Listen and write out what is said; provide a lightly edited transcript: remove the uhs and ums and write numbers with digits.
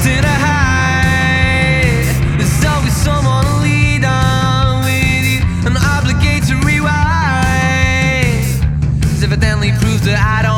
something to hide. There's always someone to lead on with you, an obligatory wife. It's evidently proves that I don't